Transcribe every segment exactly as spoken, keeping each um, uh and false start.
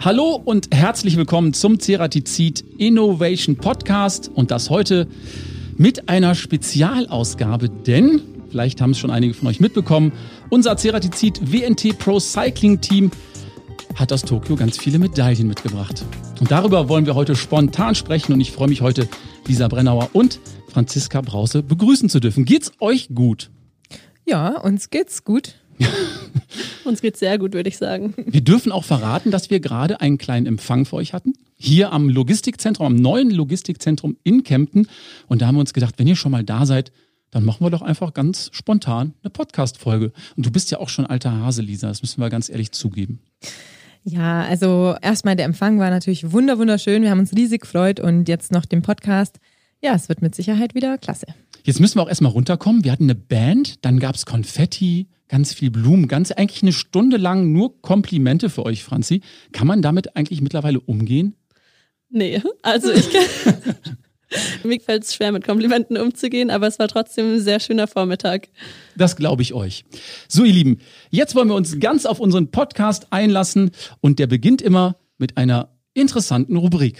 Hallo und herzlich willkommen zum Ceratizid Innovation Podcast und das heute mit einer Spezialausgabe, denn, vielleicht haben es schon einige von euch mitbekommen, unser Ceratizid W N T Pro Cycling Team hat aus Tokio ganz viele Medaillen mitgebracht. Und darüber wollen wir heute spontan sprechen und ich freue mich heute, Lisa Brennauer und Franziska Brause begrüßen zu dürfen. Geht's euch gut? Ja, uns geht's gut. Uns geht's sehr gut, würde ich sagen. Wir dürfen auch verraten, dass wir gerade einen kleinen Empfang für euch hatten. Hier am Logistikzentrum, am neuen Logistikzentrum in Kempten. Und da haben wir uns gedacht, wenn ihr schon mal da seid, dann machen wir doch einfach ganz spontan eine Podcast-Folge. Und du bist ja auch schon alter Hase, Lisa, das müssen wir ganz ehrlich zugeben. Ja, also erstmal der Empfang war natürlich wunder wunderschön. Wir haben uns riesig gefreut und jetzt noch den Podcast. Ja, es wird mit Sicherheit wieder klasse. Jetzt müssen wir auch erstmal runterkommen. Wir hatten eine Band, dann gab es Konfetti, ganz viel Blumen, ganz eigentlich eine Stunde lang nur Komplimente für euch, Franzi. Kann man damit eigentlich mittlerweile umgehen? Nee, also ich kann... Mir fällt es schwer, mit Komplimenten umzugehen, aber es war trotzdem ein sehr schöner Vormittag. Das glaube ich euch. So, ihr Lieben, jetzt wollen wir uns ganz auf unseren Podcast einlassen und der beginnt immer mit einer interessanten Rubrik.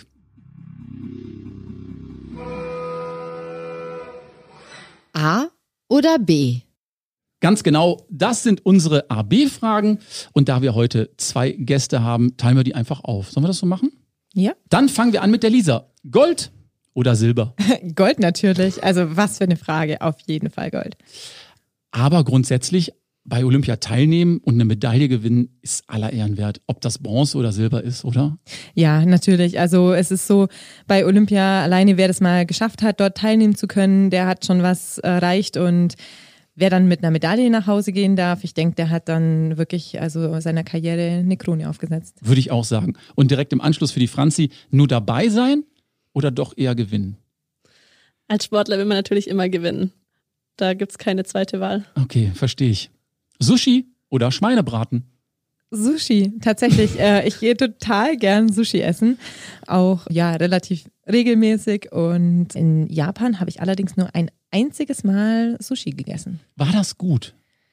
A oder B? Ganz genau, das sind unsere A B Fragen und da wir heute zwei Gäste haben, teilen wir die einfach auf. Sollen wir das so machen? Ja. Dann fangen wir an mit der Lisa. Gold oder Silber? Gold natürlich, also was für eine Frage, auf jeden Fall Gold. Aber grundsätzlich bei Olympia teilnehmen und eine Medaille gewinnen ist aller Ehren wert, ob das Bronze oder Silber ist, oder? Ja, natürlich, also es ist so, bei Olympia alleine, wer das mal geschafft hat, dort teilnehmen zu können, der hat schon was erreicht und wer dann mit einer Medaille nach Hause gehen darf, ich denke, der hat dann wirklich also seiner Karriere eine Krone aufgesetzt. Würde ich auch sagen. Und direkt im Anschluss für die Franzi, nur dabei sein oder doch eher gewinnen? Als Sportler will man natürlich immer gewinnen. Da gibt es keine zweite Wahl. Okay, verstehe ich. Sushi oder Schweinebraten? Sushi, tatsächlich. äh, ich gehe total gern Sushi essen. Auch ja relativ regelmäßig. Und in Japan habe ich allerdings nur ein einziges Mal Sushi gegessen. War das gut?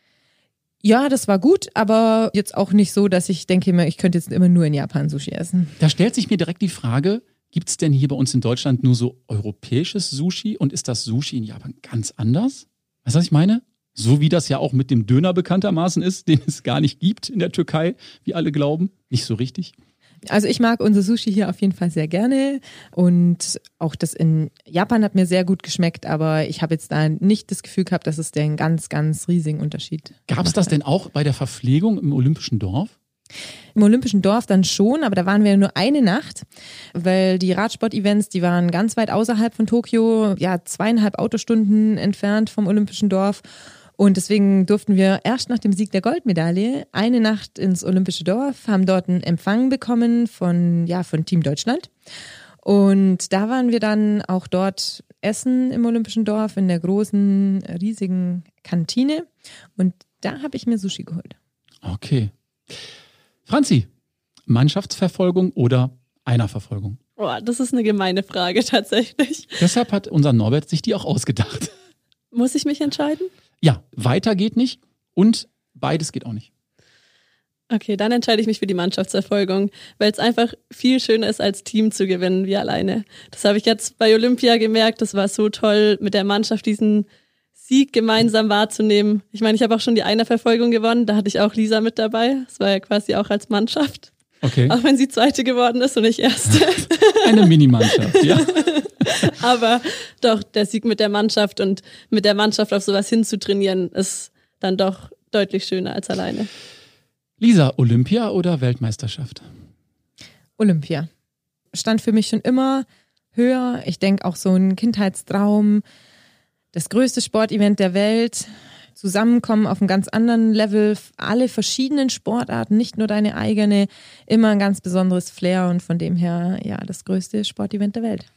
Ja, das war gut, aber jetzt auch nicht so, dass ich denke, ich könnte jetzt immer nur in Japan Sushi essen. Da stellt sich mir direkt die Frage, gibt es denn hier bei uns in Deutschland nur so europäisches Sushi und ist das Sushi in Japan ganz anders? Weißt du, was ich meine? So wie das ja auch mit dem Döner bekanntermaßen ist, den es gar nicht gibt in der Türkei, wie alle glauben. Nicht so richtig. Also ich mag unser Sushi hier auf jeden Fall sehr gerne und auch das in Japan hat mir sehr gut geschmeckt, aber ich habe jetzt da nicht das Gefühl gehabt, dass es den ganz, ganz riesigen Unterschied Gab es das denn auch bei der Verpflegung im Olympischen Dorf? Im Olympischen Dorf dann schon, aber da waren wir nur eine Nacht, weil die Radsport-Events, die waren ganz weit außerhalb von Tokio, ja zweieinhalb Autostunden entfernt vom Olympischen Dorf. Und deswegen durften wir erst nach dem Sieg der Goldmedaille eine Nacht ins Olympische Dorf, haben dort einen Empfang bekommen von, ja, von Team Deutschland. Und da waren wir dann auch dort essen im Olympischen Dorf in der großen, riesigen Kantine. Und da habe ich mir Sushi geholt. Okay. Franzi, Mannschaftsverfolgung oder Einerverfolgung? Oh, das ist eine gemeine Frage tatsächlich. Deshalb hat unser Norbert sich die auch ausgedacht. Muss ich mich entscheiden? Ja, weiter geht nicht und beides geht auch nicht. Okay, dann entscheide ich mich für die Mannschaftsverfolgung, weil es einfach viel schöner ist, als Team zu gewinnen wie alleine. Das habe ich jetzt bei Olympia gemerkt, das war so toll, mit der Mannschaft diesen Sieg gemeinsam wahrzunehmen. Ich meine, ich habe auch schon die Einerverfolgung gewonnen, da hatte ich auch Lisa mit dabei. Das war ja quasi auch als Mannschaft. Okay. Auch wenn sie Zweite geworden ist und ich Erste. Eine Minimannschaft, ja. Aber doch, der Sieg mit der Mannschaft und mit der Mannschaft auf sowas hinzutrainieren, ist dann doch deutlich schöner als alleine. Lisa, Olympia oder Weltmeisterschaft? Olympia. Stand für mich schon immer höher. Ich denke auch so ein Kindheitstraum, das größte Sportevent der Welt. Zusammenkommen auf einem ganz anderen Level, alle verschiedenen Sportarten, nicht nur deine eigene, immer ein ganz besonderes Flair und von dem her, ja, das größte Sportevent der Welt.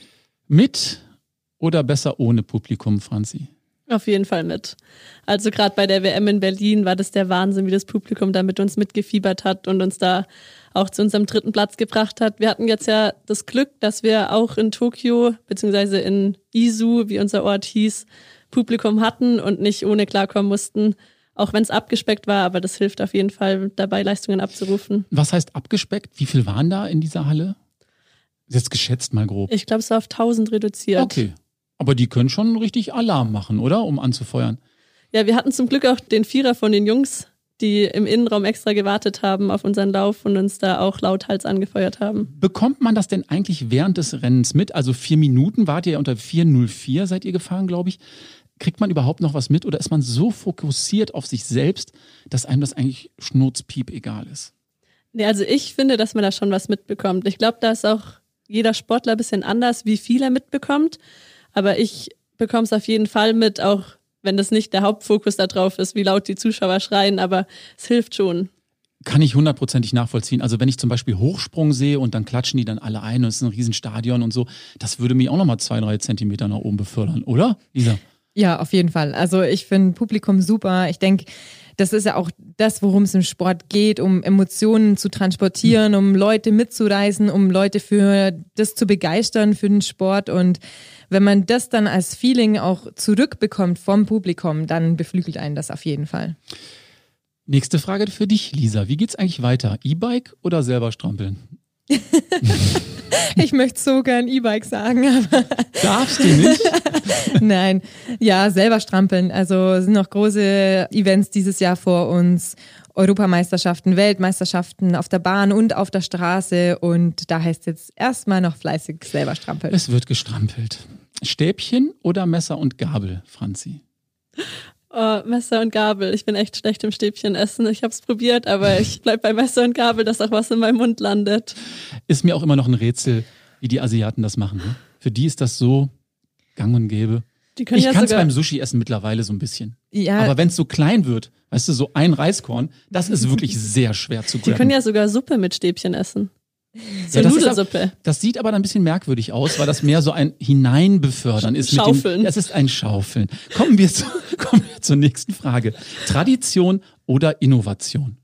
Mit oder besser ohne Publikum, Franzi? Auf jeden Fall mit. Also gerade bei der W M in Berlin war das der Wahnsinn, wie das Publikum da mit uns mitgefiebert hat und uns da auch zu unserem dritten Platz gebracht hat. Wir hatten jetzt ja das Glück, dass wir auch in Tokio, beziehungsweise in Izu, wie unser Ort hieß, Publikum hatten und nicht ohne klarkommen mussten. Auch wenn es abgespeckt war, aber das hilft auf jeden Fall dabei, Leistungen abzurufen. Was heißt abgespeckt? Wie viel waren da in dieser Halle? Jetzt geschätzt mal grob. Ich glaube, es war auf tausend reduziert. Okay, aber die können schon richtig Alarm machen, oder? Um anzufeuern. Ja, wir hatten zum Glück auch den Vierer von den Jungs, die im Innenraum extra gewartet haben auf unseren Lauf und uns da auch lauthals angefeuert haben. Bekommt man das denn eigentlich während des Rennens mit? Also vier Minuten wart ihr ja unter vier null vier, seid ihr gefahren, glaube ich. Kriegt man überhaupt noch was mit oder ist man so fokussiert auf sich selbst, dass einem das eigentlich schnurzpiep egal ist? Nee, also ich finde, dass man da schon was mitbekommt. Ich glaube, da ist auch jeder Sportler ein bisschen anders, wie viel er mitbekommt. Aber ich bekomme es auf jeden Fall mit, auch wenn das nicht der Hauptfokus da drauf ist, wie laut die Zuschauer schreien, aber es hilft schon. Kann ich hundertprozentig nachvollziehen. Also wenn ich zum Beispiel Hochsprung sehe und dann klatschen die dann alle ein und es ist ein Riesenstadion und so, das würde mich auch nochmal zwei, drei Zentimeter nach oben befördern, oder, Lisa? Ja, auf jeden Fall. Also ich finde Publikum super. Ich denke, das ist ja auch das, worum es im Sport geht, um Emotionen zu transportieren, um Leute mitzureißen, um Leute für das zu begeistern, für den Sport. Und wenn man das dann als Feeling auch zurückbekommt vom Publikum, dann beflügelt einen das auf jeden Fall. Nächste Frage für dich, Lisa. Wie geht's eigentlich weiter? E-Bike oder selber strampeln? Ich möchte so gern E-Bike sagen, aber darfst du nicht? Nein, ja, selber strampeln. Also es sind noch große Events dieses Jahr vor uns. Europameisterschaften, Weltmeisterschaften auf der Bahn und auf der Straße. Und da heißt jetzt erstmal noch fleißig selber strampeln. Es wird gestrampelt. Stäbchen oder Messer und Gabel, Franzi? Oh, Messer und Gabel. Ich bin echt schlecht im Stäbchen essen. Ich habe es probiert, aber ich bleib bei Messer und Gabel, dass auch was in meinem Mund landet. Ist mir auch immer noch ein Rätsel, wie die Asiaten das machen. Ne? Für die ist das so gang und gäbe. Die können ich ja kann es sogar beim Sushi essen mittlerweile so ein bisschen. Ja. Aber wenn es so klein wird, weißt du, so ein Reiskorn, das ist wirklich sehr schwer zu Die grabben. können ja sogar Suppe mit Stäbchen essen. So ja, das, Nudelsuppe. ist, das sieht aber dann ein bisschen merkwürdig aus, weil das mehr so ein Hineinbefördern ist. Schaufeln. Mit dem, das ist ein Schaufeln. Kommen wir, zu, kommen wir zur nächsten Frage. Tradition oder Innovation?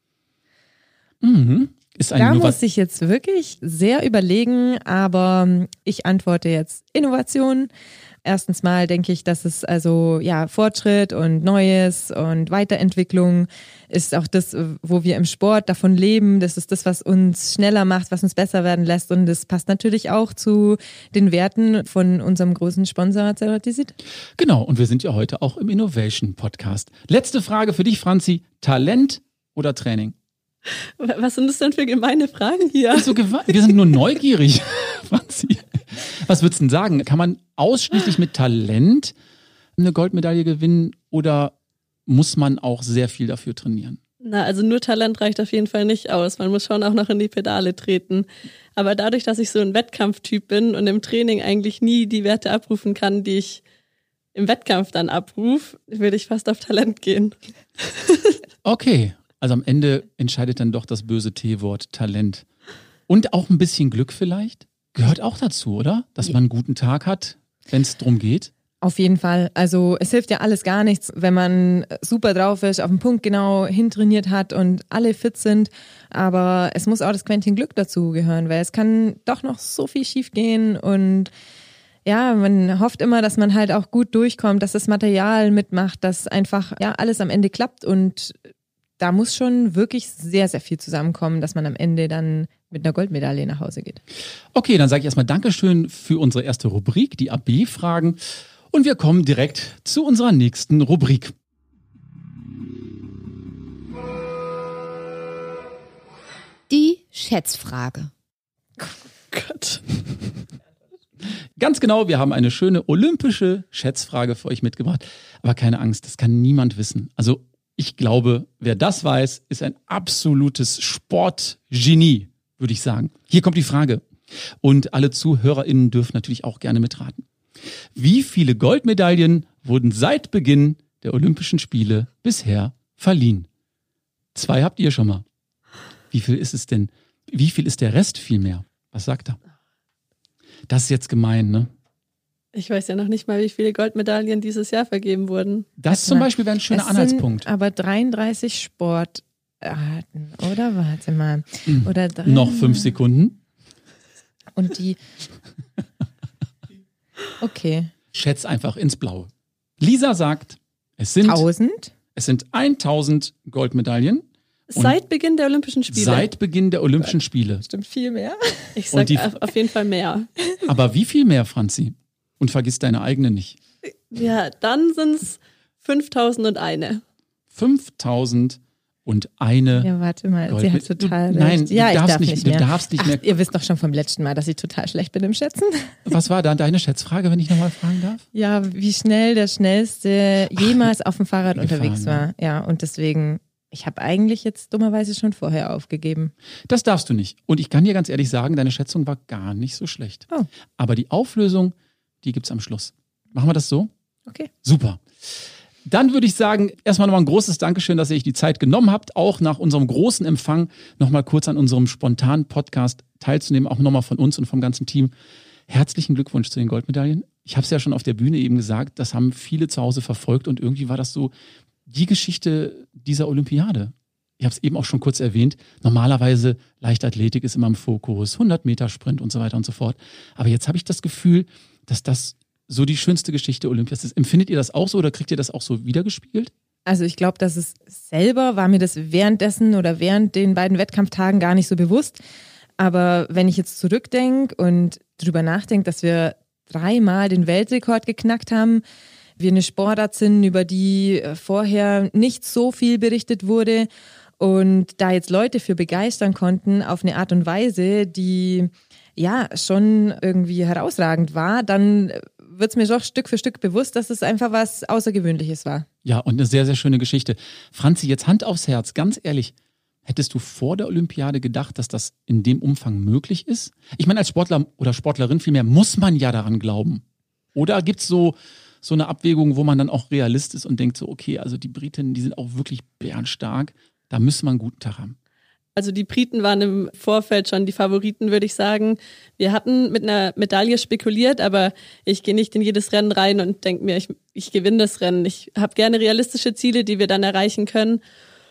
Mhm. Ist eine da Innova- muss ich jetzt wirklich sehr überlegen, aber ich antworte jetzt Innovation. Erstens mal denke ich, dass es also ja Fortschritt und Neues und Weiterentwicklung ist auch das, wo wir im Sport davon leben. Das ist das, was uns schneller macht, was uns besser werden lässt und das passt natürlich auch zu den Werten von unserem großen Sponsor Ceratizid. Genau, und wir sind ja heute auch im Innovation Podcast. Letzte Frage für dich, Franzi. Talent oder Training? Was sind das denn für gemeine Fragen hier? So gewa- wir sind nur neugierig, Franzi. Was würdest du denn sagen? Kann man ausschließlich mit Talent eine Goldmedaille gewinnen oder muss man auch sehr viel dafür trainieren? Na, also nur Talent reicht auf jeden Fall nicht aus. Man muss schon auch noch in die Pedale treten. Aber dadurch, dass ich so ein Wettkampftyp bin und im Training eigentlich nie die Werte abrufen kann, die ich im Wettkampf dann abrufe, würde ich fast auf Talent gehen. Okay, also am Ende entscheidet dann doch das böse T-Wort Talent. Und auch ein bisschen Glück vielleicht? Gehört auch dazu, oder? Dass man einen guten Tag hat, wenn es drum geht. Auf jeden Fall. Also es hilft ja alles gar nichts, wenn man super drauf ist, auf den Punkt genau hintrainiert hat und alle fit sind. Aber es muss auch das Quäntchen Glück dazu gehören, weil es kann doch noch so viel schief gehen und ja, man hofft immer, dass man halt auch gut durchkommt, dass das Material mitmacht, dass einfach ja alles am Ende klappt und da muss schon wirklich sehr, sehr viel zusammenkommen, dass man am Ende dann mit einer Goldmedaille nach Hause geht. Okay, dann sage ich erstmal Dankeschön für unsere erste Rubrik, die A B-Fragen. Und wir kommen direkt zu unserer nächsten Rubrik. Die Schätzfrage. Gott. Ganz genau, wir haben eine schöne olympische Schätzfrage für euch mitgebracht. Aber keine Angst, das kann niemand wissen. Also ich glaube, wer das weiß, ist ein absolutes Sportgenie, würde ich sagen. Hier kommt die Frage. Und alle ZuhörerInnen dürfen natürlich auch gerne mitraten. Wie viele Goldmedaillen wurden seit Beginn der Olympischen Spiele bisher verliehen? Zwei habt ihr schon mal. Wie viel ist es denn? Wie viel ist der Rest vielmehr? Was sagt er? Das ist jetzt gemein, ne? Ich weiß ja noch nicht mal, wie viele Goldmedaillen dieses Jahr vergeben wurden. Das zum Beispiel wäre ein schöner es Anhaltspunkt. Sind aber dreiunddreißig Sportarten, oder? Warte mal. Oder drei, Noch fünf Sekunden. Und die. Okay. Schätz einfach ins Blaue. Lisa sagt, es sind Tausend? Es sind tausend Goldmedaillen. Seit Beginn der Olympischen Spiele? Seit Beginn der Olympischen Spiele. Stimmt, viel mehr. Ich sage auf jeden Fall mehr. Aber wie viel mehr, Franzi? Und vergiss deine eigene nicht. Ja, dann sind es fünftausendundeine. fünftausend und eine. Ja, warte mal, Gold sie hat mit, total du, recht. Nein, ja, du darfst ich darf nicht, nicht du mehr. darfst nicht Ach, mehr. Ihr wisst doch schon vom letzten Mal, dass ich total schlecht bin im Schätzen. Was war da deine Schätzfrage, wenn ich nochmal fragen darf? Ja, wie schnell der Schnellste jemals Ach, auf dem Fahrrad gefahren, unterwegs war. Ja, und deswegen, ich habe eigentlich jetzt dummerweise schon vorher aufgegeben. Das darfst du nicht. Und ich kann dir ganz ehrlich sagen, deine Schätzung war gar nicht so schlecht. Oh. Aber die Auflösung, die gibt's am Schluss. Machen wir das so? Okay. Super. Dann würde ich sagen, erstmal nochmal ein großes Dankeschön, dass ihr euch die Zeit genommen habt, auch nach unserem großen Empfang nochmal kurz an unserem spontanen Podcast teilzunehmen, auch nochmal von uns und vom ganzen Team. Herzlichen Glückwunsch zu den Goldmedaillen. Ich habe es ja schon auf der Bühne eben gesagt, das haben viele zu Hause verfolgt und irgendwie war das so die Geschichte dieser Olympiade. Ich habe es eben auch schon kurz erwähnt, normalerweise Leichtathletik ist immer im Fokus, hundert Meter Sprint und so weiter und so fort. Aber jetzt habe ich das Gefühl, dass das so die schönste Geschichte Olympias ist. Empfindet ihr das auch so oder kriegt ihr das auch so wiedergespiegelt? Also ich glaube, dass es selber war mir das währenddessen oder während den beiden Wettkampftagen gar nicht so bewusst. Aber wenn ich jetzt zurückdenke und drüber nachdenke, dass wir dreimal den Weltrekord geknackt haben, wir eine Sportart sind, über die vorher nicht so viel berichtet wurde und da jetzt Leute für begeistern konnten auf eine Art und Weise, die ja schon irgendwie herausragend war, dann wird es mir doch Stück für Stück bewusst, dass es einfach was Außergewöhnliches war. Ja, und eine sehr, sehr schöne Geschichte. Franzi, jetzt Hand aufs Herz, ganz ehrlich, hättest du vor der Olympiade gedacht, dass das in dem Umfang möglich ist? Ich meine, als Sportler oder Sportlerin vielmehr muss man ja daran glauben. Oder gibt es so, so eine Abwägung, wo man dann auch Realist ist und denkt so, okay, also die Britinnen, die sind auch wirklich bärenstark, da müssen wir einen guten Tag haben. Also die Briten waren im Vorfeld schon die Favoriten, würde ich sagen. Wir hatten mit einer Medaille spekuliert, aber ich gehe nicht in jedes Rennen rein und denke mir, ich, ich gewinne das Rennen. Ich habe gerne realistische Ziele, die wir dann erreichen können.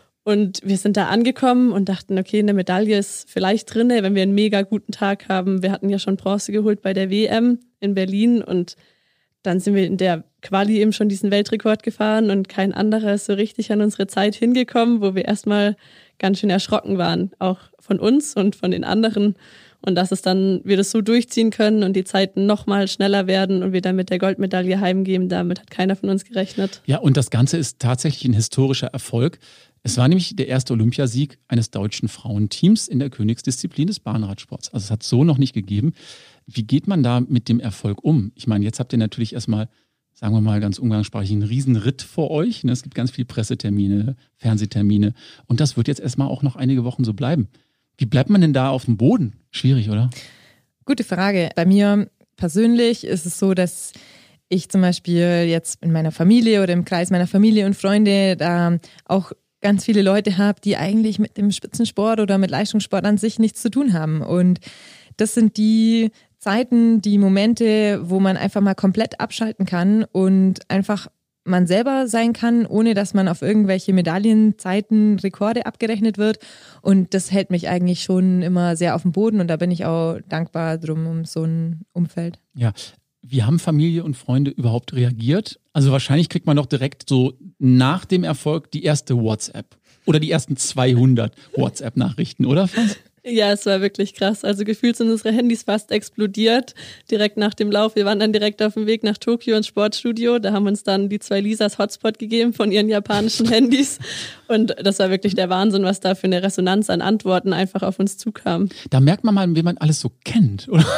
Und wir sind da angekommen und dachten, okay, eine Medaille ist vielleicht drin, wenn wir einen mega guten Tag haben. Wir hatten ja schon Bronze geholt bei der W M in Berlin und dann sind wir in der Quali eben schon diesen Weltrekord gefahren und kein anderer ist so richtig an unsere Zeit hingekommen, wo wir erstmal ganz schön erschrocken waren, auch von uns und von den anderen. Und dass es dann, wir das so durchziehen können und die Zeiten nochmal schneller werden und wir dann mit der Goldmedaille heimgehen, damit hat keiner von uns gerechnet. Ja, und das Ganze ist tatsächlich ein historischer Erfolg. Es war nämlich der erste Olympiasieg eines deutschen Frauenteams in der Königsdisziplin des Bahnradsports. Also es hat so noch nicht gegeben. Wie geht man da mit dem Erfolg um? Ich meine, jetzt habt ihr natürlich erstmal, sagen wir mal ganz umgangssprachlich, einen Riesenritt vor euch. Es gibt ganz viele Pressetermine, Fernsehtermine und das wird jetzt erstmal auch noch einige Wochen so bleiben. Wie bleibt man denn da auf dem Boden? Schwierig, oder? Gute Frage. Bei mir persönlich ist es so, dass ich zum Beispiel jetzt in meiner Familie oder im Kreis meiner Familie und Freunde da auch ganz viele Leute habe, die eigentlich mit dem Spitzensport oder mit Leistungssport an sich nichts zu tun haben. Und das sind die Zeiten, die Momente, wo man einfach mal komplett abschalten kann und einfach man selber sein kann, ohne dass man auf irgendwelche Medaillenzeiten, Rekorde abgerechnet wird. Und das hält mich eigentlich schon immer sehr auf dem Boden und da bin ich auch dankbar drum um so ein Umfeld. Ja, wie haben Familie und Freunde überhaupt reagiert? Also wahrscheinlich kriegt man doch direkt so nach dem Erfolg die erste WhatsApp oder die ersten zweihundert WhatsApp-Nachrichten, oder Franz? Ja, es war wirklich krass. Also gefühlt sind unsere Handys fast explodiert, direkt nach dem Lauf. Wir waren dann direkt auf dem Weg nach Tokio ins Sportstudio. Da haben uns dann die zwei Lisas Hotspot gegeben von ihren japanischen Handys. Und das war wirklich der Wahnsinn, was da für eine Resonanz an Antworten einfach auf uns zukam. Da merkt man mal, wen man alles so kennt, oder?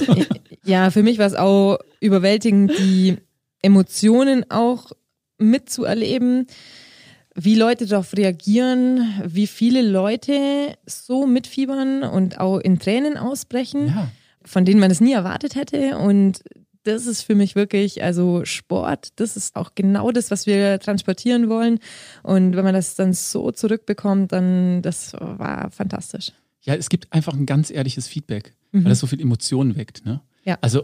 Ja, für mich war es auch überwältigend, die Emotionen auch mitzuerleben, wie Leute darauf reagieren, wie viele Leute so mitfiebern und auch in Tränen ausbrechen, Ja. von denen man es nie erwartet hätte. Und das ist für mich wirklich, also Sport, das ist auch genau das, was wir transportieren wollen. Und wenn man das dann so zurückbekommt, dann das war fantastisch. Ja, es gibt einfach ein ganz ehrliches Feedback, Mhm. weil das so viel Emotionen weckt. Ne? Ja. Also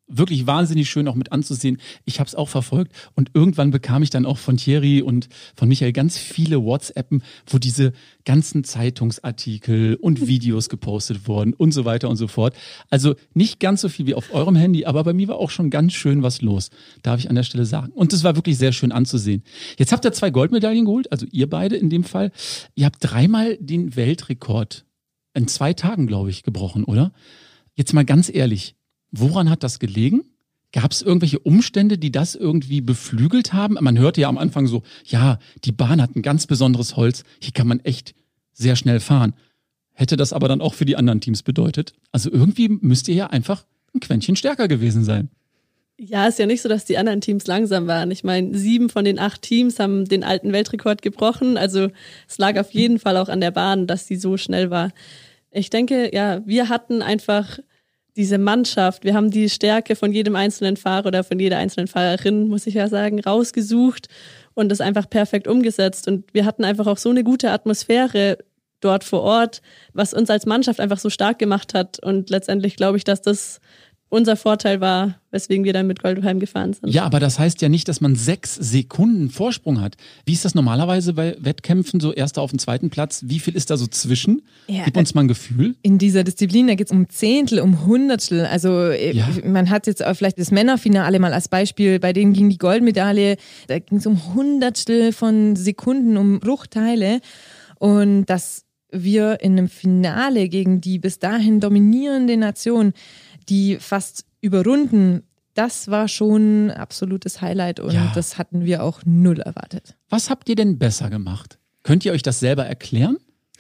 wirklich wahnsinnig schön auch mit anzusehen. Ich habe es auch verfolgt und irgendwann bekam ich dann auch von Thierry und von Michael ganz viele WhatsAppen, wo diese ganzen Zeitungsartikel und Videos gepostet wurden und so weiter und so fort. Also nicht ganz so viel wie auf eurem Handy, aber bei mir war auch schon ganz schön was los, darf ich an der Stelle sagen. Und es war wirklich sehr schön anzusehen. Jetzt habt ihr zwei Goldmedaillen geholt, also ihr beide in dem Fall. Ihr habt dreimal den Weltrekord in zwei Tagen, glaube ich, gebrochen, oder? Jetzt mal ganz ehrlich, woran hat das gelegen? Gab es irgendwelche Umstände, die das irgendwie beflügelt haben? Man hörte ja am Anfang so, ja, die Bahn hat ein ganz besonderes Holz, hier kann man echt sehr schnell fahren. Hätte das aber dann auch für die anderen Teams bedeutet? Also irgendwie müsst ihr ja einfach ein Quäntchen stärker gewesen sein. Ja, ist ja nicht so, dass die anderen Teams langsam waren. Ich meine, sieben von den acht Teams haben den alten Weltrekord gebrochen. Also es lag auf jeden Fall auch an der Bahn, dass sie so schnell war. Ich denke, ja, wir hatten einfach diese Mannschaft, wir haben die Stärke von jedem einzelnen Fahrer oder von jeder einzelnen Fahrerin, muss ich ja sagen, rausgesucht und das einfach perfekt umgesetzt. Und wir hatten einfach auch so eine gute Atmosphäre dort vor Ort, was uns als Mannschaft einfach so stark gemacht hat. Und letztendlich glaube ich, dass das unser Vorteil war, weswegen wir dann mit Gold heimgefahren sind. Ja, aber das heißt ja nicht, dass man sechs Sekunden Vorsprung hat. Wie ist das normalerweise bei Wettkämpfen, so Erster auf den zweiten Platz? Wie viel ist da so zwischen? Ja, Gib uns mal ein Gefühl. In dieser Disziplin, da geht es um Zehntel, um Hundertstel. Also ja. Man hat jetzt auch vielleicht das Männerfinale mal als Beispiel, bei denen ging die Goldmedaille, da ging es um Hundertstel von Sekunden, um Bruchteile. Und dass wir in einem Finale gegen die bis dahin dominierende Nation die fast überrunden, das war schon ein absolutes Highlight und ja. Das hatten wir auch null erwartet. Was habt ihr denn besser gemacht? Könnt ihr euch das selber erklären?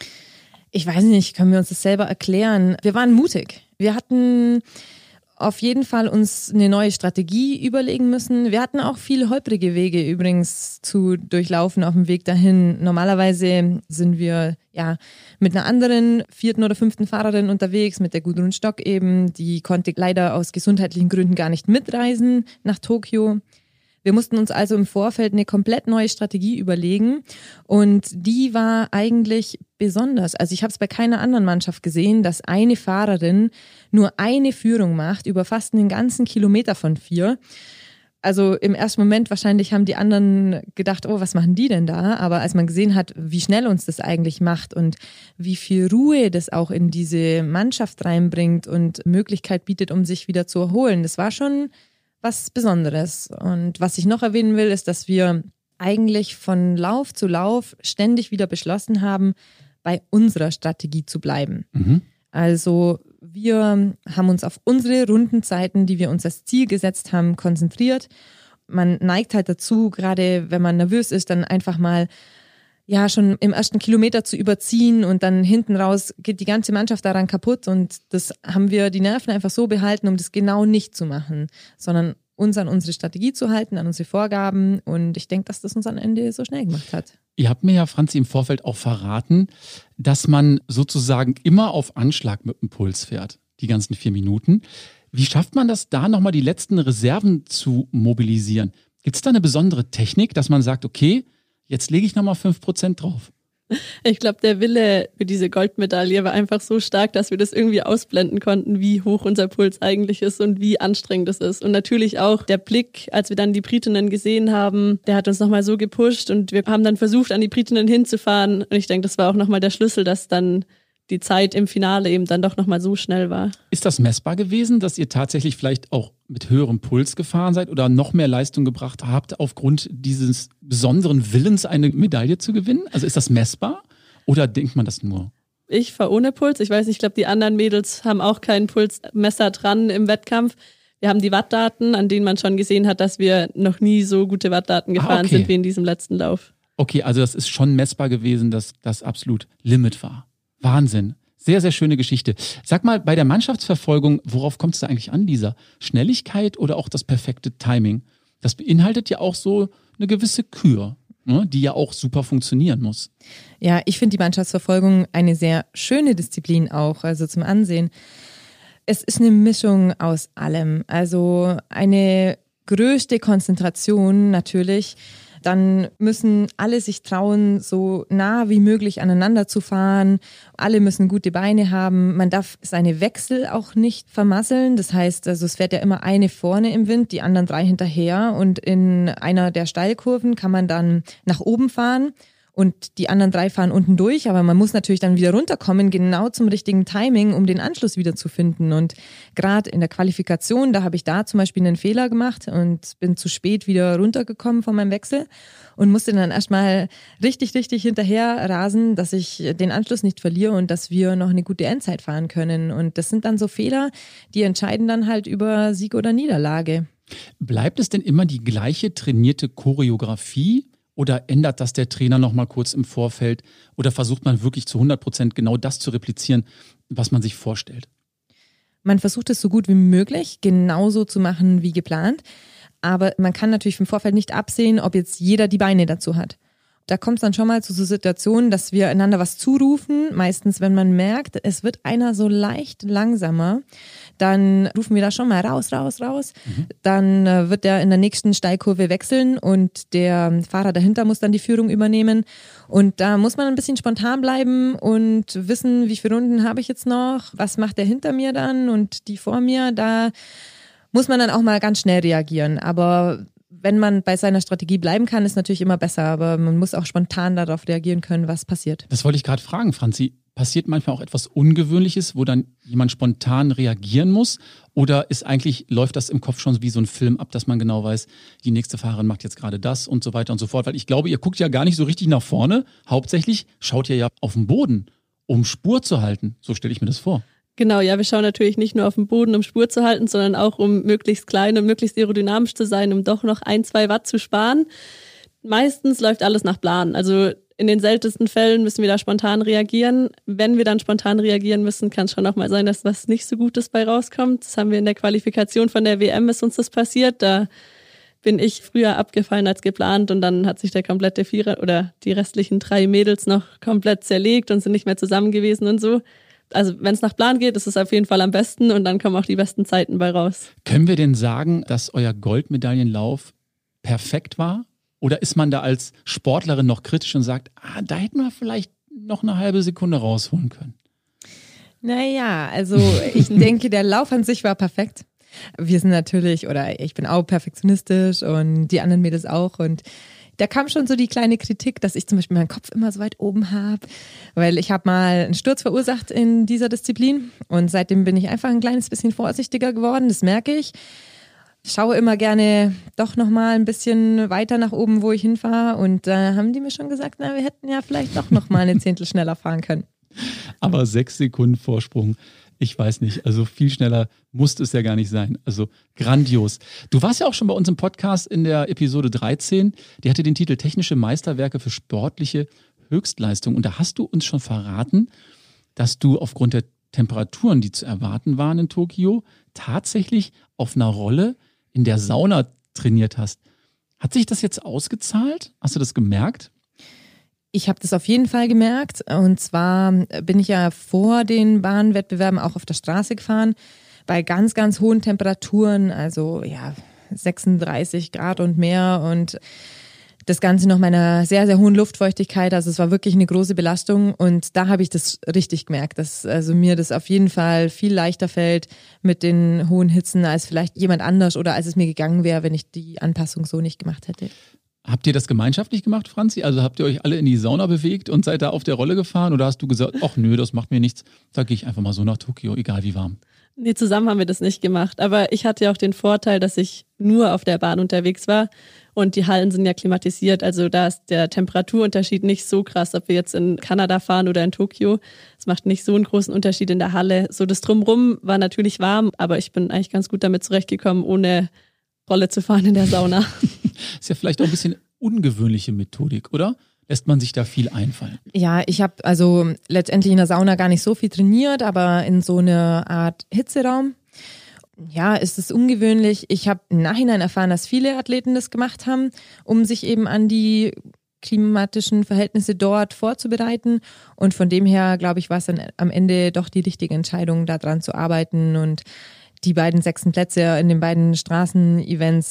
Ich weiß nicht, können wir uns das selber erklären? Wir waren mutig. Wir hatten auf jeden Fall uns eine neue Strategie überlegen müssen. Wir hatten auch viele holprige Wege übrigens zu durchlaufen auf dem Weg dahin. Normalerweise sind wir ja mit einer anderen vierten oder fünften Fahrerin unterwegs, mit der Gudrun Stock eben. Die konnte leider aus gesundheitlichen Gründen gar nicht mitreisen nach Tokio. Wir mussten uns also im Vorfeld eine komplett neue Strategie überlegen und die war eigentlich besonders. Also ich habe es bei keiner anderen Mannschaft gesehen, dass eine Fahrerin nur eine Führung macht über fast einen ganzen Kilometer von vier. Also im ersten Moment wahrscheinlich haben die anderen gedacht, oh, was machen die denn da? Aber als man gesehen hat, wie schnell uns das eigentlich macht und wie viel Ruhe das auch in diese Mannschaft reinbringt und Möglichkeit bietet, um sich wieder zu erholen, das war schon was Besonderes. Und was ich noch erwähnen will, ist, dass wir eigentlich von Lauf zu Lauf ständig wieder beschlossen haben, bei unserer Strategie zu bleiben. Mhm. Also wir haben uns auf unsere Rundenzeiten, die wir uns als Ziel gesetzt haben, konzentriert. Man neigt halt dazu, gerade wenn man nervös ist, dann einfach mal ja schon im ersten Kilometer zu überziehen und dann hinten raus geht die ganze Mannschaft daran kaputt und das haben wir die Nerven einfach so behalten, um das genau nicht zu machen, sondern uns an unsere Strategie zu halten, an unsere Vorgaben und ich denke, dass das uns am Ende so schnell gemacht hat. Ihr habt mir ja, Franzi, im Vorfeld auch verraten, dass man sozusagen immer auf Anschlag mit dem Puls fährt, die ganzen vier Minuten. Wie schafft man das, da nochmal die letzten Reserven zu mobilisieren? Gibt es da eine besondere Technik, dass man sagt, okay, jetzt lege ich nochmal fünf Prozent drauf? Ich glaube, der Wille für diese Goldmedaille war einfach so stark, dass wir das irgendwie ausblenden konnten, wie hoch unser Puls eigentlich ist und wie anstrengend es ist. Und natürlich auch der Blick, als wir dann die Britinnen gesehen haben, der hat uns nochmal so gepusht und wir haben dann versucht, an die Britinnen hinzufahren. Und ich denke, das war auch nochmal der Schlüssel, dass dann die Zeit im Finale eben dann doch nochmal so schnell war. Ist das messbar gewesen, dass ihr tatsächlich vielleicht auch mit höherem Puls gefahren seid oder noch mehr Leistung gebracht habt, aufgrund dieses besonderen Willens eine Medaille zu gewinnen? Also ist das messbar oder denkt man das nur? Ich fahre ohne Puls. Ich weiß nicht, ich glaube, die anderen Mädels haben auch kein Pulsmesser dran im Wettkampf. Wir haben die Wattdaten, an denen man schon gesehen hat, dass wir noch nie so gute Wattdaten gefahren ah, okay. sind wie in diesem letzten Lauf. Okay, also das ist schon messbar gewesen, dass das absolut Limit war. Wahnsinn. Sehr, sehr schöne Geschichte. Sag mal, bei der Mannschaftsverfolgung, worauf kommt es da eigentlich an, Lisa? Schnelligkeit oder auch das perfekte Timing? Das beinhaltet ja auch so eine gewisse Kür, ne, die ja auch super funktionieren muss. Ja, ich finde die Mannschaftsverfolgung eine sehr schöne Disziplin auch, also zum Ansehen. Es ist eine Mischung aus allem. Also eine größte Konzentration natürlich, Dann müssen alle sich trauen, so nah wie möglich aneinander zu fahren. Alle müssen gute Beine haben. Man darf seine Wechsel auch nicht vermasseln. Das heißt, also es fährt ja immer eine vorne im Wind, die anderen drei hinterher. Und in einer der Steilkurven kann man dann nach oben fahren. Und die anderen drei fahren unten durch, aber man muss natürlich dann wieder runterkommen, genau zum richtigen Timing, um den Anschluss wieder zu finden. Und gerade in der Qualifikation, da habe ich da zum Beispiel einen Fehler gemacht und bin zu spät wieder runtergekommen von meinem Wechsel und musste dann erstmal richtig, richtig hinterher rasen, dass ich den Anschluss nicht verliere und dass wir noch eine gute Endzeit fahren können. Und das sind dann so Fehler, die entscheiden dann halt über Sieg oder Niederlage. Bleibt es denn immer die gleiche trainierte Choreografie? Oder ändert das der Trainer noch mal kurz im Vorfeld? Oder versucht man wirklich zu hundert Prozent genau das zu replizieren, was man sich vorstellt? Man versucht es so gut wie möglich genauso zu machen wie geplant. Aber man kann natürlich im Vorfeld nicht absehen, ob jetzt jeder die Beine dazu hat. Da kommt es dann schon mal zu so Situationen, dass wir einander was zurufen. Meistens, wenn man merkt, es wird einer so leicht langsamer, dann rufen wir da schon mal raus, raus, raus. Mhm. Dann äh, wird der in der nächsten Steilkurve wechseln und der Fahrer dahinter muss dann die Führung übernehmen. Und da muss man ein bisschen spontan bleiben und wissen, wie viele Runden habe ich jetzt noch, was macht der hinter mir dann und die vor mir. Da muss man dann auch mal ganz schnell reagieren. Aber wenn man bei seiner Strategie bleiben kann, ist natürlich immer besser, aber man muss auch spontan darauf reagieren können, was passiert. Das wollte ich gerade fragen, Franzi. Passiert manchmal auch etwas Ungewöhnliches, wo dann jemand spontan reagieren muss? Oder ist eigentlich, läuft das im Kopf schon wie so ein Film ab, dass man genau weiß, die nächste Fahrerin macht jetzt gerade das und so weiter und so fort? Weil ich glaube, ihr guckt ja gar nicht so richtig nach vorne. Hauptsächlich schaut ihr ja auf den Boden, um Spur zu halten. So stelle ich mir das vor. Genau, ja, wir schauen natürlich nicht nur auf den Boden, um Spur zu halten, sondern auch um möglichst klein und möglichst aerodynamisch zu sein, um doch noch ein, zwei Watt zu sparen. Meistens läuft alles nach Plan. Also in den seltensten Fällen müssen wir da spontan reagieren. Wenn wir dann spontan reagieren müssen, kann es schon auch mal sein, dass was nicht so Gutes bei rauskommt. Das haben wir in der Qualifikation von der W M, ist uns das passiert. Da bin ich früher abgefallen als geplant und dann hat sich der komplette Vierer oder die restlichen drei Mädels noch komplett zerlegt und sind nicht mehr zusammen gewesen und so. Also wenn es nach Plan geht, ist es auf jeden Fall am besten und dann kommen auch die besten Zeiten bei raus. Können wir denn sagen, dass euer Goldmedaillenlauf perfekt war? Oder ist man da als Sportlerin noch kritisch und sagt, ah, da hätten wir vielleicht noch eine halbe Sekunde rausholen können? Naja, also ich denke, der Lauf an sich war perfekt. Wir sind natürlich, oder ich bin auch perfektionistisch und die anderen Mädels auch und da kam schon so die kleine Kritik, dass ich zum Beispiel meinen Kopf immer so weit oben habe, weil ich habe mal einen Sturz verursacht in dieser Disziplin und seitdem bin ich einfach ein kleines bisschen vorsichtiger geworden, das merke ich. Ich schaue immer gerne doch nochmal ein bisschen weiter nach oben, wo ich hinfahre und da äh, haben die mir schon gesagt, na, wir hätten ja vielleicht doch nochmal eine Zehntel schneller fahren können. Aber sechs Sekunden Vorsprung, ich weiß nicht, also viel schneller musste es ja gar nicht sein. Also grandios. Du warst ja auch schon bei uns im Podcast in der Episode dreizehn, die hatte den Titel Technische Meisterwerke für sportliche Höchstleistung und da hast du uns schon verraten, dass du aufgrund der Temperaturen, die zu erwarten waren in Tokio, tatsächlich auf einer Rolle in der Sauna trainiert hast. Hat sich das jetzt ausgezahlt? Hast du das gemerkt? Ich habe das auf jeden Fall gemerkt und zwar bin ich ja vor den Bahnwettbewerben auch auf der Straße gefahren bei ganz, ganz hohen Temperaturen, also ja sechsunddreißig Grad und mehr und das Ganze noch meiner sehr, sehr hohen Luftfeuchtigkeit, also es war wirklich eine große Belastung und da habe ich das richtig gemerkt, dass also mir das auf jeden Fall viel leichter fällt mit den hohen Hitzen als vielleicht jemand anders oder als es mir gegangen wäre, wenn ich die Anpassung so nicht gemacht hätte. Habt ihr das gemeinschaftlich gemacht, Franzi? Also habt ihr euch alle in die Sauna bewegt und seid da auf der Rolle gefahren oder hast du gesagt, ach nö, das macht mir nichts, da gehe ich einfach mal so nach Tokio, egal wie warm? Nee, zusammen haben wir das nicht gemacht, aber ich hatte ja auch den Vorteil, dass ich nur auf der Bahn unterwegs war und die Hallen sind ja klimatisiert, also da ist der Temperaturunterschied nicht so krass, ob wir jetzt in Kanada fahren oder in Tokio. Es macht nicht so einen großen Unterschied in der Halle. So das Drumrum war natürlich warm, aber ich bin eigentlich ganz gut damit zurechtgekommen, ohne Rolle zu fahren in der Sauna. Ist ja vielleicht auch ein bisschen ungewöhnliche Methodik, oder? Lässt man sich da viel einfallen? Ja, ich habe also letztendlich in der Sauna gar nicht so viel trainiert, aber in so einer Art Hitzeraum. Ja, ist es ungewöhnlich. Ich habe im Nachhinein erfahren, dass viele Athleten das gemacht haben, um sich eben an die klimatischen Verhältnisse dort vorzubereiten. Und von dem her, glaube ich, war es dann am Ende doch die richtige Entscheidung, daran zu arbeiten. Und die beiden sechsten Plätze in den beiden Straßen-Events,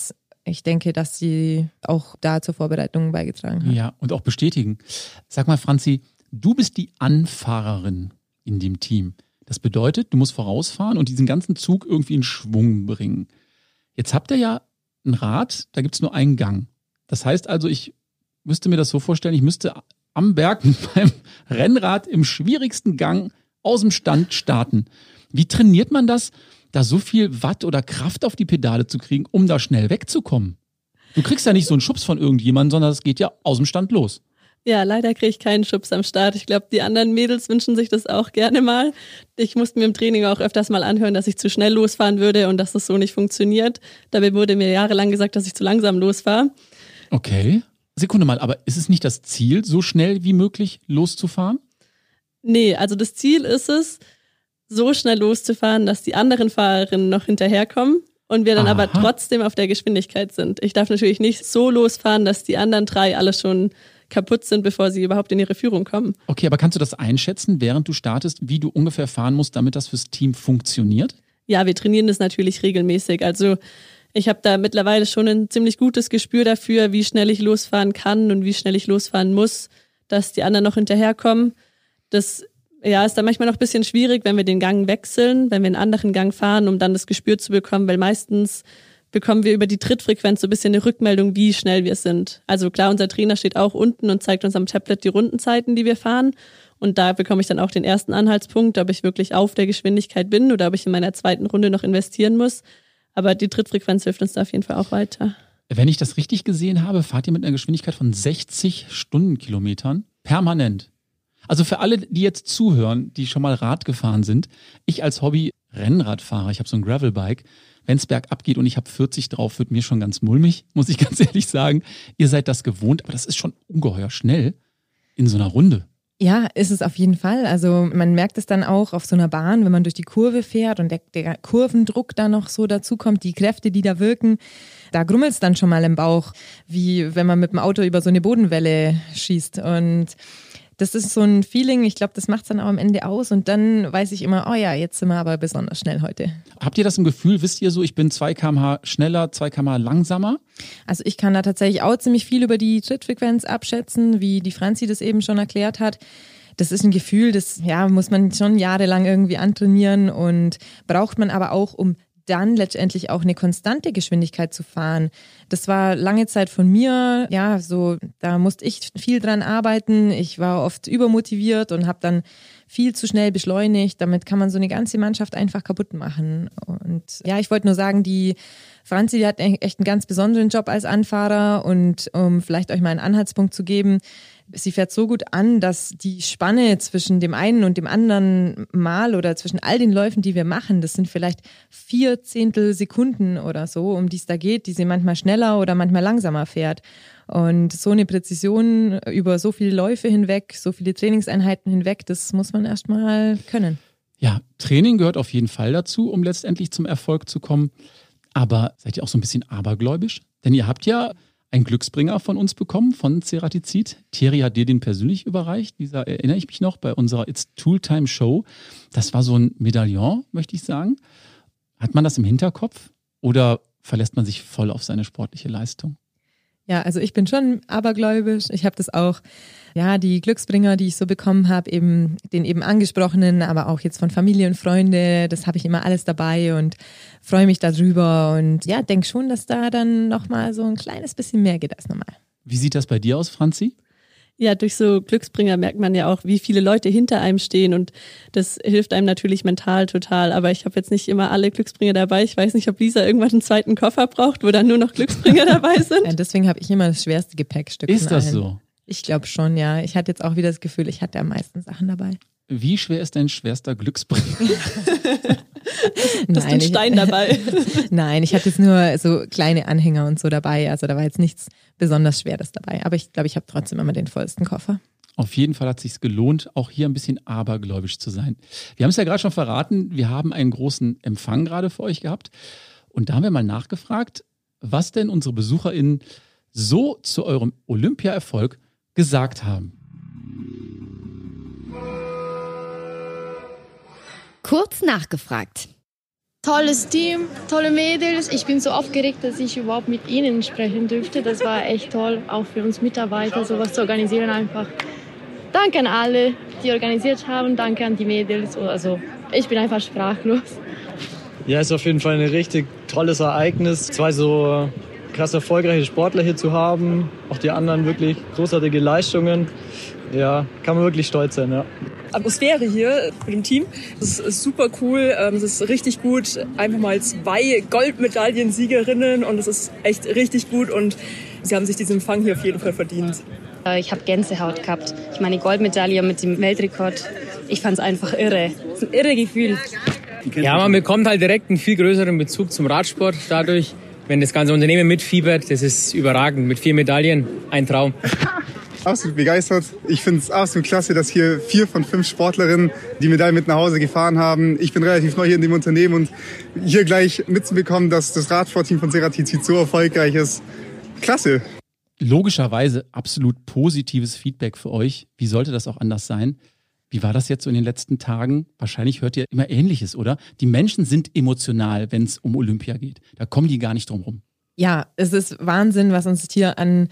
ich denke, dass sie auch da zur Vorbereitung beigetragen hat. Ja, und auch bestätigen. Sag mal, Franzi, du bist die Anfahrerin in dem Team. Das bedeutet, du musst vorausfahren und diesen ganzen Zug irgendwie in Schwung bringen. Jetzt habt ihr ja ein Rad, da gibt es nur einen Gang. Das heißt also, ich müsste mir das so vorstellen, ich müsste am Berg mit meinem Rennrad im schwierigsten Gang aus dem Stand starten. Wie trainiert man das, da so viel Watt oder Kraft auf die Pedale zu kriegen, um da schnell wegzukommen? Du kriegst ja nicht so einen Schubs von irgendjemandem, sondern es geht ja aus dem Stand los. Ja, leider kriege ich keinen Schubs am Start. Ich glaube, die anderen Mädels wünschen sich das auch gerne mal. Ich musste mir im Training auch öfters mal anhören, dass ich zu schnell losfahren würde und dass das so nicht funktioniert. Dabei wurde mir jahrelang gesagt, dass ich zu langsam losfahre. Okay. Sekunde mal, aber ist es nicht das Ziel, so schnell wie möglich loszufahren? Nee, also das Ziel ist es, so schnell loszufahren, dass die anderen Fahrerinnen noch hinterherkommen und wir dann Aha. aber trotzdem auf der Geschwindigkeit sind. Ich darf natürlich nicht so losfahren, dass die anderen drei alle schon kaputt sind, bevor sie überhaupt in ihre Führung kommen. Okay, aber kannst du das einschätzen, während du startest, wie du ungefähr fahren musst, damit das fürs Team funktioniert? Ja, wir trainieren das natürlich regelmäßig. Also ich habe da mittlerweile schon ein ziemlich gutes Gespür dafür, wie schnell ich losfahren kann und wie schnell ich losfahren muss, dass die anderen noch hinterherkommen. Das ja, ist dann manchmal noch ein bisschen schwierig, wenn wir den Gang wechseln, wenn wir einen anderen Gang fahren, um dann das Gespür zu bekommen, weil meistens bekommen wir über die Trittfrequenz so ein bisschen eine Rückmeldung, wie schnell wir sind. Also klar, unser Trainer steht auch unten und zeigt uns am Tablet die Rundenzeiten, die wir fahren. Und da bekomme ich dann auch den ersten Anhaltspunkt, ob ich wirklich auf der Geschwindigkeit bin oder ob ich in meiner zweiten Runde noch investieren muss. Aber die Trittfrequenz hilft uns da auf jeden Fall auch weiter. Wenn ich das richtig gesehen habe, fahrt ihr mit einer Geschwindigkeit von sechzig Stundenkilometern permanent. Also für alle, die jetzt zuhören, die schon mal Rad gefahren sind, ich als Hobby-Rennradfahrer, ich habe so ein Gravelbike, wenn es bergab geht und ich habe vierzig drauf, wird mir schon ganz mulmig, muss ich ganz ehrlich sagen. Ihr seid das gewohnt, aber das ist schon ungeheuer schnell in so einer Runde. Ja, ist es auf jeden Fall. Also man merkt es dann auch auf so einer Bahn, wenn man durch die Kurve fährt und der, der Kurvendruck da noch so dazukommt, die Kräfte, die da wirken, da grummelt es dann schon mal im Bauch, wie wenn man mit dem Auto über so eine Bodenwelle schießt. Und das ist so ein Feeling, ich glaube, das macht es dann auch am Ende aus und dann weiß ich immer, oh ja, jetzt sind wir aber besonders schnell heute. Habt ihr das im Gefühl, wisst ihr so, ich bin zwei Kilometer pro Stunde schneller, zwei Kilometer pro Stunde langsamer? Also ich kann da tatsächlich auch ziemlich viel über die Trittfrequenz abschätzen, wie die Franzi das eben schon erklärt hat. Das ist ein Gefühl, das ja, muss man schon jahrelang irgendwie antrainieren und braucht man aber auch, um dann letztendlich auch eine konstante Geschwindigkeit zu fahren. Das war lange Zeit von mir, ja, so, da musste ich viel dran arbeiten. Ich war oft übermotiviert und habe dann viel zu schnell beschleunigt. Damit kann man so eine ganze Mannschaft einfach kaputt machen. Und ja, ich wollte nur sagen, die Franzi, die hat echt einen ganz besonderen Job als Anfahrer und um vielleicht euch mal einen Anhaltspunkt zu geben, sie fährt so gut an, dass die Spanne zwischen dem einen und dem anderen Mal oder zwischen all den Läufen, die wir machen, das sind vielleicht vier Zehntel Sekunden oder so, um die es da geht, die sie manchmal schneller oder manchmal langsamer fährt. Und so eine Präzision über so viele Läufe hinweg, so viele Trainingseinheiten hinweg, das muss man erstmal können. Ja, Training gehört auf jeden Fall dazu, um letztendlich zum Erfolg zu kommen. Aber seid ihr auch so ein bisschen abergläubisch? Denn ihr habt ja einen Glücksbringer von uns bekommen, von Ceratizid. Thierry hat dir den persönlich überreicht. Dieser erinnere ich mich noch bei unserer It's Tooltime Show. Das war so ein Medaillon, möchte ich sagen. Hat man das im Hinterkopf oder verlässt man sich voll auf seine sportliche Leistung? Ja, also ich bin schon abergläubisch. Ich habe das auch, ja, die Glücksbringer, die ich so bekommen habe, eben den eben angesprochenen, aber auch jetzt von Familie und Freunde, das habe ich immer alles dabei und freue mich darüber und ja, denke schon, dass da dann nochmal so ein kleines bisschen mehr geht als normal. Wie sieht das bei dir aus, Franzi? Ja, durch so Glücksbringer merkt man ja auch, wie viele Leute hinter einem stehen und das hilft einem natürlich mental total, aber ich habe jetzt nicht immer alle Glücksbringer dabei. Ich weiß nicht, ob Lisa irgendwann einen zweiten Koffer braucht, wo dann nur noch Glücksbringer dabei sind. Ja, deswegen habe ich immer das schwerste Gepäckstück. Ist das allen. so? Ich glaube schon, ja. Ich hatte jetzt auch wieder das Gefühl, ich hatte am meisten Sachen dabei. Wie schwer ist dein schwerster Glücksbringer? Du hast einen Stein dabei. Nein, ich hatte jetzt nur so kleine Anhänger und so dabei. Also da war jetzt nichts besonders Schweres dabei. Aber ich glaube, ich habe trotzdem immer den vollsten Koffer. Auf jeden Fall hat es sich gelohnt, auch hier ein bisschen abergläubisch zu sein. Wir haben es ja gerade schon verraten, wir haben einen großen Empfang gerade für euch gehabt. Und da haben wir mal nachgefragt, was denn unsere BesucherInnen so zu eurem Olympia-Erfolg gesagt haben. Kurz nachgefragt. Tolles Team, tolle Mädels. Ich bin so aufgeregt, dass ich überhaupt mit ihnen sprechen dürfte. Das war echt toll, auch für uns Mitarbeiter, sowas zu organisieren einfach. Danke an alle, die organisiert haben. Danke an die Mädels. Also, ich bin einfach sprachlos. Ja, ist auf jeden Fall ein richtig tolles Ereignis. Zwei so krass erfolgreiche Sportler hier zu haben. Auch die anderen wirklich großartige Leistungen. Ja, kann man wirklich stolz sein, ja. Atmosphäre hier mit dem Team, das ist super cool, es ist richtig gut, einfach mal zwei Goldmedaillensiegerinnen und es ist echt richtig gut und sie haben sich diesen Empfang hier auf jeden Fall verdient. Ich habe Gänsehaut gehabt. Ich meine, die Goldmedaille mit dem Weltrekord, ich fand es einfach irre. Es ist ein irre Gefühl. Ja, man bekommt halt direkt einen viel größeren Bezug zum Radsport dadurch, wenn das ganze Unternehmen mitfiebert. Das ist überragend, mit vier Medaillen, ein Traum. Absolut begeistert. Ich finde es absolut klasse, dass hier vier von fünf Sportlerinnen die Medaille mit nach Hause gefahren haben. Ich bin relativ neu hier in dem Unternehmen und hier gleich mitzubekommen, dass das Radsportteam von Ceratizid so erfolgreich ist. Klasse. Logischerweise absolut positives Feedback für euch. Wie sollte das auch anders sein? Wie war das jetzt so in den letzten Tagen? Wahrscheinlich hört ihr immer Ähnliches, oder? Die Menschen sind emotional, wenn es um Olympia geht. Da kommen die gar nicht drum rum. Ja, es ist Wahnsinn, was uns hier an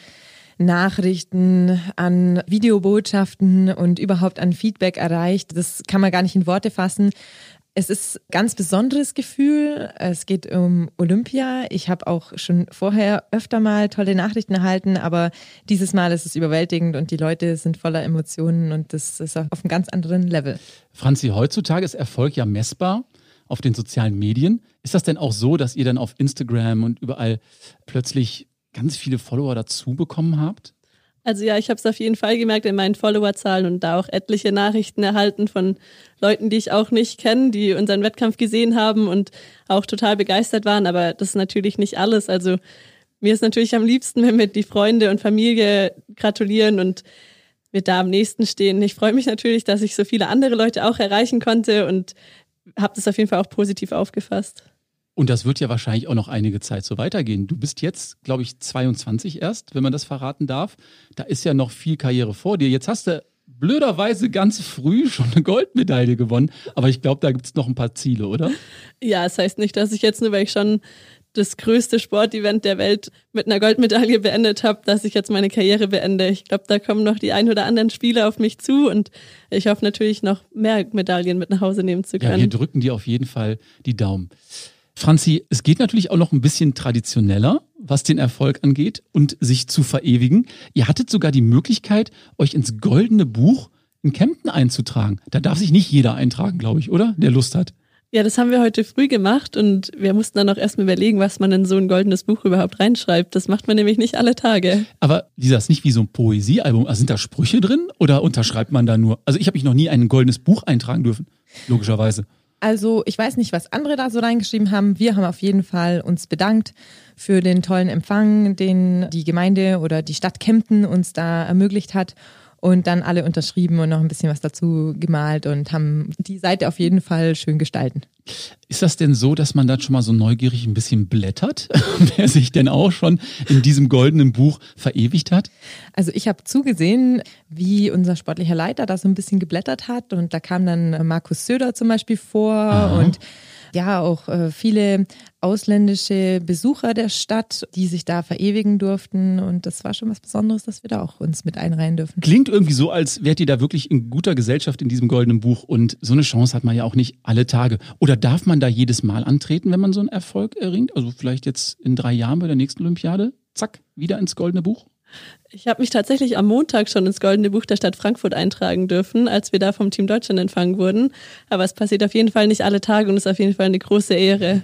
Nachrichten, an Videobotschaften und überhaupt an Feedback erreicht. Das kann man gar nicht in Worte fassen. Es ist ein ganz besonderes Gefühl. Es geht um Olympia. Ich habe auch schon vorher öfter mal tolle Nachrichten erhalten, aber dieses Mal ist es überwältigend und die Leute sind voller Emotionen und das ist auf einem ganz anderen Level. Franzi, heutzutage ist Erfolg ja messbar auf den sozialen Medien. Ist das denn auch so, dass ihr dann auf Instagram und überall plötzlich ganz viele Follower dazu bekommen habt? Also ja, ich habe es auf jeden Fall gemerkt in meinen Followerzahlen und da auch etliche Nachrichten erhalten von Leuten, die ich auch nicht kenne, die unseren Wettkampf gesehen haben und auch total begeistert waren. Aber das ist natürlich nicht alles. Also mir ist natürlich am liebsten, wenn mir die Freunde und Familie gratulieren und wir da am nächsten stehen. Ich freue mich natürlich, dass ich so viele andere Leute auch erreichen konnte und habe das auf jeden Fall auch positiv aufgefasst. Und das wird ja wahrscheinlich auch noch einige Zeit so weitergehen. Du bist jetzt, glaube ich, zweiundzwanzig erst, wenn man das verraten darf. Da ist ja noch viel Karriere vor dir. Jetzt hast du blöderweise ganz früh schon eine Goldmedaille gewonnen. Aber ich glaube, da gibt es noch ein paar Ziele, oder? Ja, es heißt nicht, dass ich jetzt nur, weil ich schon das größte Sportevent der Welt mit einer Goldmedaille beendet habe, dass ich jetzt meine Karriere beende. Ich glaube, da kommen noch die ein oder anderen Spiele auf mich zu und ich hoffe natürlich noch mehr Medaillen mit nach Hause nehmen zu können. Ja, wir drücken dir auf jeden Fall die Daumen. Franzi, es geht natürlich auch noch ein bisschen traditioneller, was den Erfolg angeht und sich zu verewigen. Ihr hattet sogar die Möglichkeit, euch ins Goldene Buch in Kempten einzutragen. Da darf sich nicht jeder eintragen, glaube ich, oder? Der Lust hat. Ja, das haben wir heute früh gemacht und wir mussten dann auch erstmal überlegen, was man in so ein goldenes Buch überhaupt reinschreibt. Das macht man nämlich nicht alle Tage. Aber Lisa, ist nicht wie so ein Poesiealbum. Also sind da Sprüche drin oder unterschreibt man da nur? Also ich habe mich noch nie in ein goldenes Buch eintragen dürfen, logischerweise. Also ich weiß nicht, was andere da so reingeschrieben haben. Wir haben auf jeden Fall uns bedankt für den tollen Empfang, den die Gemeinde oder die Stadt Kempten uns da ermöglicht hat. Und dann alle unterschrieben und noch ein bisschen was dazu gemalt und haben die Seite auf jeden Fall schön gestalten. Ist das denn so, dass man dann schon mal so neugierig ein bisschen blättert, wer sich denn auch schon in diesem goldenen Buch verewigt hat? Also ich habe zugesehen, wie unser sportlicher Leiter da so ein bisschen geblättert hat und da kam dann Markus Söder zum Beispiel vor. Aha. Und ja, auch äh, viele ausländische Besucher der Stadt, die sich da verewigen durften und das war schon was Besonderes, dass wir da auch uns mit einreihen dürfen. Klingt irgendwie so, als wärt ihr da wirklich in guter Gesellschaft in diesem goldenen Buch und so eine Chance hat man ja auch nicht alle Tage. Oder darf man da jedes Mal antreten, wenn man so einen Erfolg erringt? Also vielleicht jetzt in drei Jahren bei der nächsten Olympiade, zack, wieder ins goldene Buch? Ich habe mich tatsächlich am Montag schon ins Goldene Buch der Stadt Frankfurt eintragen dürfen, als wir da vom Team Deutschland empfangen wurden. Aber es passiert auf jeden Fall nicht alle Tage und ist auf jeden Fall eine große Ehre.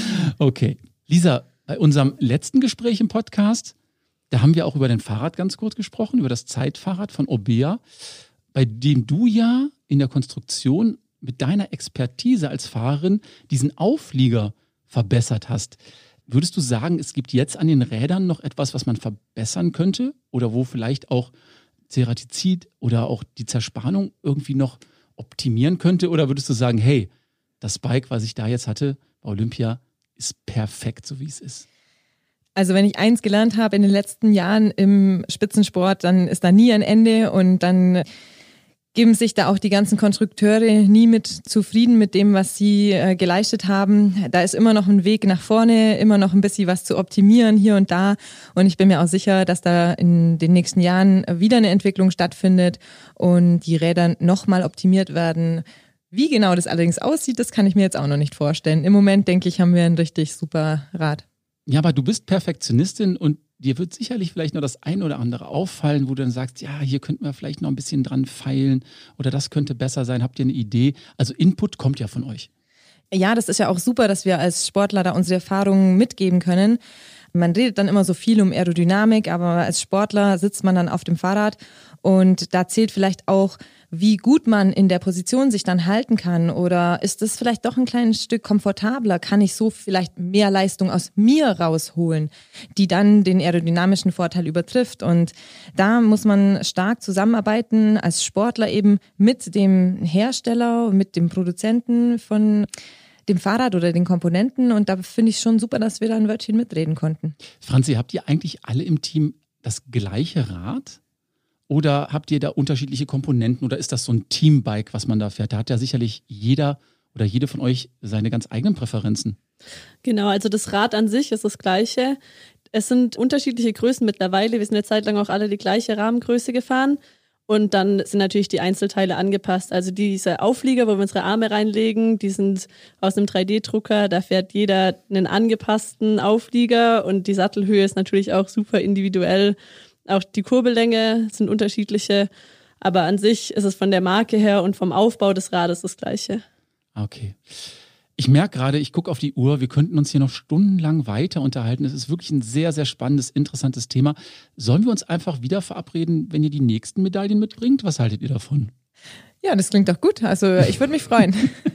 Okay. Lisa, bei unserem letzten Gespräch im Podcast, da haben wir auch über dein Fahrrad ganz kurz gesprochen, über das Zeitfahrrad von Orbea, bei dem du ja in der Konstruktion mit deiner Expertise als Fahrerin diesen Auflieger verbessert hast. Würdest du sagen, es gibt jetzt an den Rädern noch etwas, was man verbessern könnte? Oder wo vielleicht auch Ceratizid oder auch die Zerspannung irgendwie noch optimieren könnte? Oder würdest du sagen, hey, das Bike, was ich da jetzt hatte bei Olympia, ist perfekt, so wie es ist? Also wenn ich eins gelernt habe in den letzten Jahren im Spitzensport, dann ist da nie ein Ende und dann geben sich da auch die ganzen Konstrukteure nie mit zufrieden mit dem, was sie äh, geleistet haben. Da ist immer noch ein Weg nach vorne, immer noch ein bisschen was zu optimieren hier und da. Und ich bin mir auch sicher, dass da in den nächsten Jahren wieder eine Entwicklung stattfindet und die Räder nochmal optimiert werden. Wie genau das allerdings aussieht, das kann ich mir jetzt auch noch nicht vorstellen. Im Moment, denke ich, haben wir ein richtig super Rad. Ja, aber du bist Perfektionistin und dir wird sicherlich vielleicht noch das ein oder andere auffallen, wo du dann sagst, ja, hier könnten wir vielleicht noch ein bisschen dran feilen oder das könnte besser sein. Habt ihr eine Idee? Also Input kommt ja von euch. Ja, das ist ja auch super, dass wir als Sportler da unsere Erfahrungen mitgeben können. Man redet dann immer so viel um Aerodynamik, aber als Sportler sitzt man dann auf dem Fahrrad und da zählt vielleicht auch, wie gut man in der Position sich dann halten kann oder ist es vielleicht doch ein kleines Stück komfortabler? Kann ich so vielleicht mehr Leistung aus mir rausholen, die dann den aerodynamischen Vorteil übertrifft? Und da muss man stark zusammenarbeiten als Sportler eben mit dem Hersteller, mit dem Produzenten von dem Fahrrad oder den Komponenten und da finde ich schon super, dass wir da ein Wörtchen mitreden konnten. Franzi, habt ihr eigentlich alle im Team das gleiche Rad? Oder habt ihr da unterschiedliche Komponenten oder ist das so ein Teambike, was man da fährt? Da hat ja sicherlich jeder oder jede von euch seine ganz eigenen Präferenzen. Genau, also das Rad an sich ist das gleiche. Es sind unterschiedliche Größen mittlerweile. Wir sind eine Zeit lang auch alle die gleiche Rahmengröße gefahren. Und dann sind natürlich die Einzelteile angepasst. Also diese Auflieger, wo wir unsere Arme reinlegen, die sind aus einem drei D Drucker. Da fährt jeder einen angepassten Auflieger und die Sattelhöhe ist natürlich auch super individuell. Auch die Kurbellänge sind unterschiedliche, aber an sich ist es von der Marke her und vom Aufbau des Rades das Gleiche. Okay. Ich merke gerade, ich gucke auf die Uhr, wir könnten uns hier noch stundenlang weiter unterhalten. Es ist wirklich ein sehr, sehr spannendes, interessantes Thema. Sollen wir uns einfach wieder verabreden, wenn ihr die nächsten Medaillen mitbringt? Was haltet ihr davon? Ja, das klingt doch gut. Also ich würde mich freuen.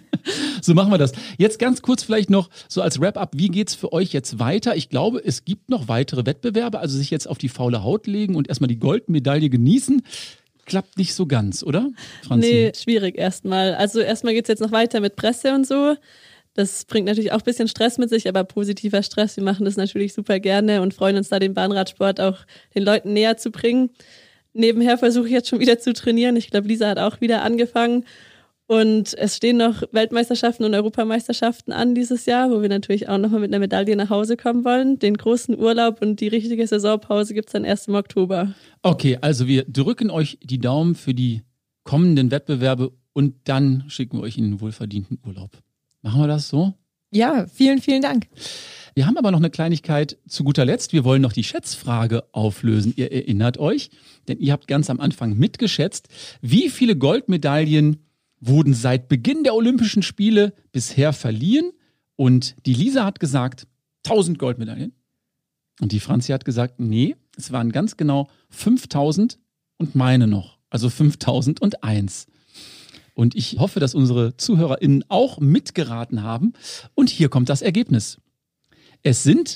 So machen wir das. Jetzt ganz kurz vielleicht noch so als Wrap-up, wie geht's für euch jetzt weiter? Ich glaube, es gibt noch weitere Wettbewerbe, also sich jetzt auf die faule Haut legen und erstmal die Goldmedaille genießen. Klappt nicht so ganz, oder, Franzi? Nee, schwierig erstmal. Also erstmal geht's jetzt noch weiter mit Presse und so. Das bringt natürlich auch ein bisschen Stress mit sich, aber positiver Stress. Wir machen das natürlich super gerne und freuen uns da, den Bahnradsport auch den Leuten näher zu bringen. Nebenher versuche ich jetzt schon wieder zu trainieren. Ich glaube, Lisa hat auch wieder angefangen. Und es stehen noch Weltmeisterschaften und Europameisterschaften an dieses Jahr, wo wir natürlich auch nochmal mit einer Medaille nach Hause kommen wollen. Den großen Urlaub und die richtige Saisonpause gibt es dann erst im Oktober. Okay, also wir drücken euch die Daumen für die kommenden Wettbewerbe und dann schicken wir euch in den wohlverdienten Urlaub. Machen wir das so? Ja, vielen, vielen Dank. Wir haben aber noch eine Kleinigkeit zu guter Letzt. Wir wollen noch die Schätzfrage auflösen. Ihr erinnert euch, denn ihr habt ganz am Anfang mitgeschätzt, wie viele Goldmedaillen wurden seit Beginn der Olympischen Spiele bisher verliehen. Und die Lisa hat gesagt, tausend Goldmedaillen. Und die Franzi hat gesagt, nee, es waren ganz genau fünftausend und meine noch. Also fünftausendeins. Und ich hoffe, dass unsere ZuhörerInnen auch mitgeraten haben. Und hier kommt das Ergebnis. Es sind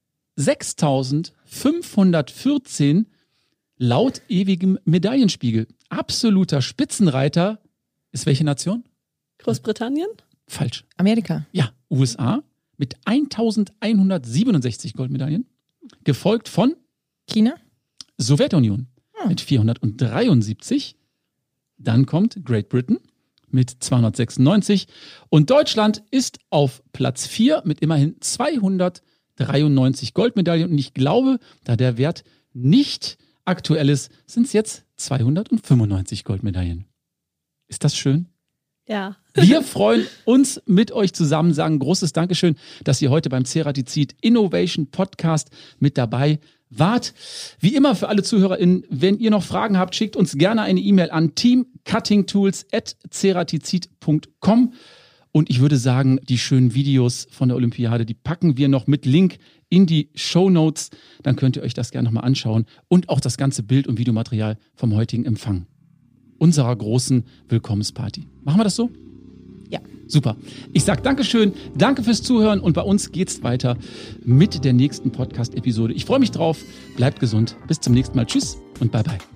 sechstausendfünfhundertvierzehn laut ewigem Medaillenspiegel. Absoluter Spitzenreiter ist welche Nation? Großbritannien? Falsch. Amerika. Ja, U S A mit eintausendeinhundertsiebenundsechzig Goldmedaillen. Gefolgt von China. Sowjetunion hm. mit vierhundertdreiundsiebzig. Dann kommt Great Britain mit zweihundertsechsundneunzig. Und Deutschland ist auf Platz vier mit immerhin zweihundertdreiundneunzig Goldmedaillen. Und ich glaube, da der Wert nicht aktuell ist, sind es jetzt zweihundertfünfundneunzig Goldmedaillen. Ist das schön? Ja. Wir freuen uns mit euch zusammen, sagen großes Dankeschön, dass ihr heute beim Ceratizid Innovation Podcast mit dabei wart. Wie immer für alle ZuhörerInnen, wenn ihr noch Fragen habt, schickt uns gerne eine E-Mail an team cutting tools at ceratizid punkt com. Und ich würde sagen, die schönen Videos von der Olympiade, die packen wir noch mit Link in die Shownotes. Dann könnt ihr euch das gerne nochmal anschauen und auch das ganze Bild- und Videomaterial vom heutigen Empfang unserer großen Willkommensparty. Machen wir das so? Ja. Super. Ich sage Dankeschön, danke fürs Zuhören und bei uns geht's weiter mit der nächsten Podcast-Episode. Ich freue mich drauf. Bleibt gesund. Bis zum nächsten Mal. Tschüss und bye bye.